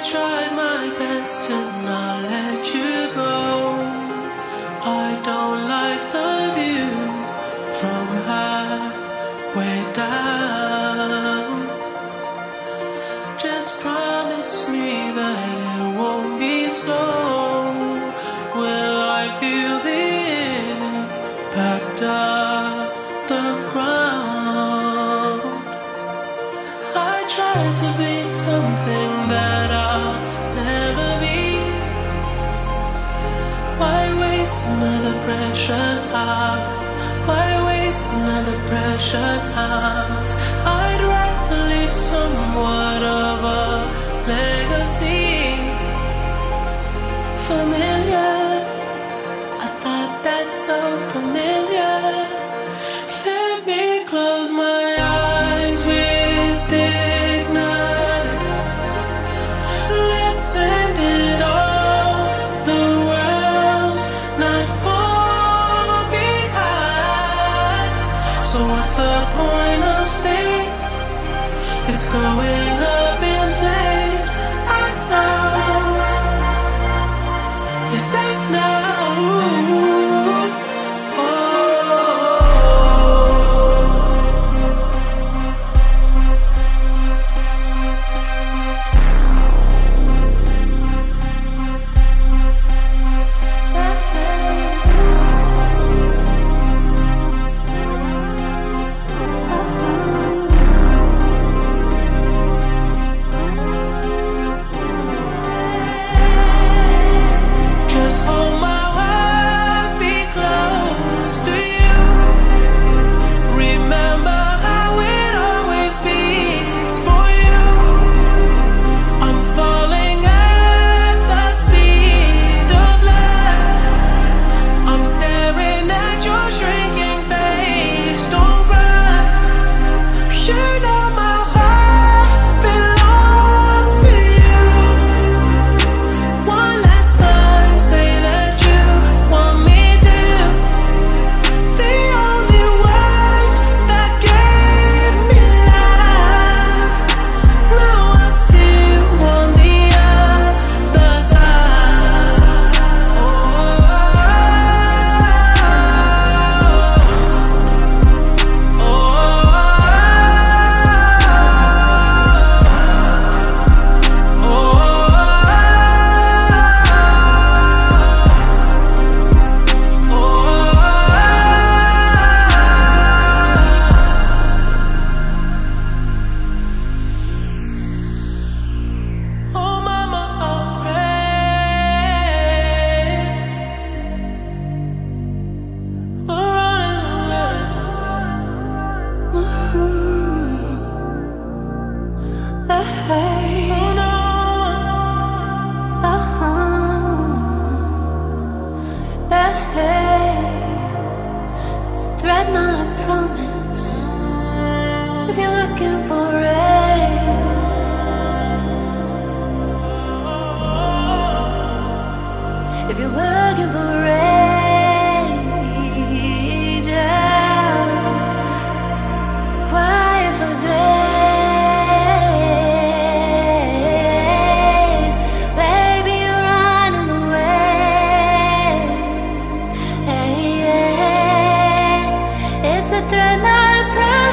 tried my best to not let you go. I don't like the view from halfway down. Just promise me that it won't be so. Will I feel the impact of the ground? I tried to be something that I'll never be. Why waste another precious heart? Why waste another precious heart? I'd rather leave somewhat of a legacy. Familiar, I thought that's so familiar. Let me close my eyes with dignity. Let's end it all. The world's not far behind. So what's the point of staying? It's going up in flames. I know. Yes, I know. It's a threat, not a promise. If you're looking for rain, if you're looking for rage, quiet for days, baby, you're running away. Hey, yeah. It's a threat, not a promise.